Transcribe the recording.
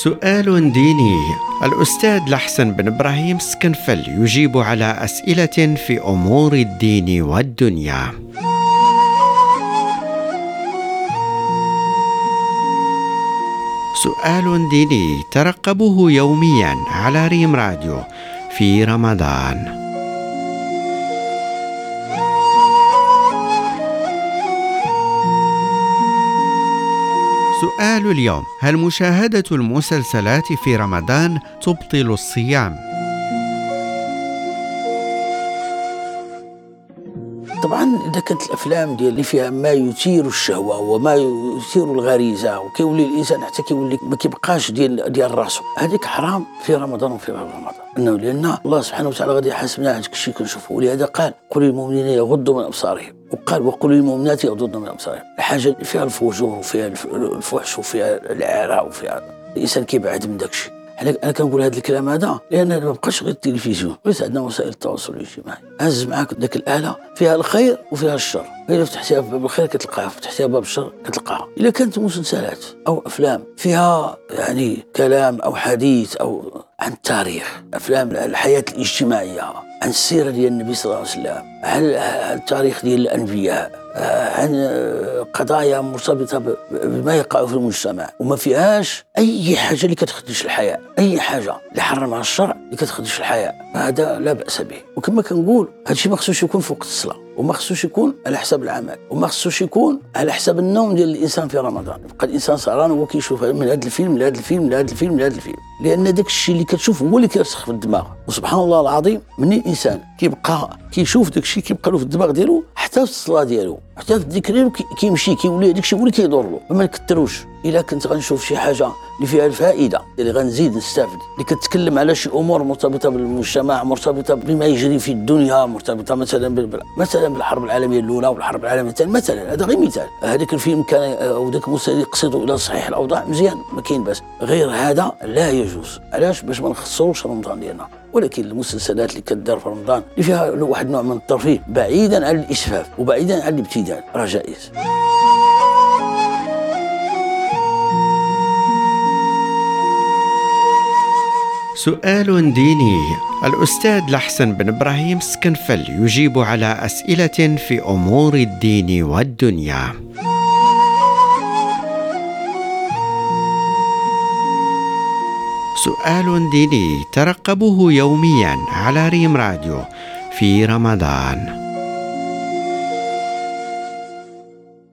سؤال ديني. الأستاذ لحسن بن إبراهيم سكنفل يجيب على أسئلة في أمور الدين والدنيا. سؤال ديني ترقبوه يوميا على ريم راديو في رمضان. سؤال اليوم: هل مشاهدة المسلسلات في رمضان تبطل الصيام؟ طبعا إذا كانت الأفلام اللي فيها ما يثير الشهوة وما يثير الغريزة وكيولي الإنسان حتى كيولي ما كيبقاش ديال راسه، هذيك حرام في رمضان وفي غير رمضان، لأن الله سبحانه وتعالى غادي يحاسبنا على الشيء كنشوفه. ولهذا قال: قل للمؤمنين يغضوا من أبصارهم، وقال: وقل للمؤمنات يغضضن من أبصارهم. الحاجة اللي فيها الفجور وفيها الفحش وفيها العراء وفيها الإنسان كيبعد من داك الشيء. أنا كنقول هذا الكلام هذا لأن ما بقاش غير التلفزيون، وليس عندنا وسائل التواصل الاجتماعي. هز معاك ذاك الآلة فيها الخير وفيها الشر، إذا فتحتيها باب الخير كتلقاها، فتحتيها باب الشر كتلقاها. إذا كانت مسلسلات أو أفلام فيها كلام أو حديث أو عن التاريخ، أفلام الحياة الاجتماعية، عن السيرة ديال النبي صلى الله عليه وسلم، عن التاريخ ديال الأنبياء، عن قضايا مرتبطة بما يقع في المجتمع، وما فيهاش أي حاجة اللي كتخدش الحياة، أي حاجة اللي حرمها الشرع اللي كتخدش الحياة، هذا لا بأس به. وكما كنقول هذا الشيء ما خصوش يكون فوق الصلاة، وما خصوش يكون على حساب العمل، وما خصوش يكون على حساب النوم ديال الإنسان في رمضان. يبقى الإنسان سهران وهو كيشوف من هذا الفيلم لهذا الفيلم لهذا الفيلم لهذا الفيلم، لأن داك الشيء اللي كتشوف هو اللي كيرسخ في الدماغ. وسبحان الله العظيم، من الإنسان كيبقى كيشوف داك الشيء كيبقى له في الدماغ ديالو حتى في الصلاة ديالو، حتى في الذكر ديالو كيمشي، كيولي داك الشيء هو اللي كيدور له. ما نكثروش. إلا كنت غنشوف شي حاجة اللي فيها الفائدة اللي غنزيد نستافد، اللي كتكلم على شي أمور مرتبطة بالمجتمع، مرتبطة بما يجري في الدنيا، مرتبطة مثلا بالحرب العالمية الأولى والحرب العالمية الثانية مثلا، هذا غير مثال. هذاك الفيلم كان أو ذاك المسلسل يقصد إلى صحيح الأوضاع، مزيان، ما كاين بس. غير هذا لا يجوز. علاش؟ باش ما نخسروش رمضان ديالنا. ولكن المسلسلات اللي كدار في رمضان اللي فيها واحد نوع من الترفيه بعيدا عن الإسفاف وبعيدا عن الابتذال راه جائز. سؤال ديني. الأستاذ لحسن بن إبراهيم سكنفل يجيب على أسئلة في أمور الدين والدنيا. سؤال ديني ترقبوه يوميا على ريم راديو في رمضان.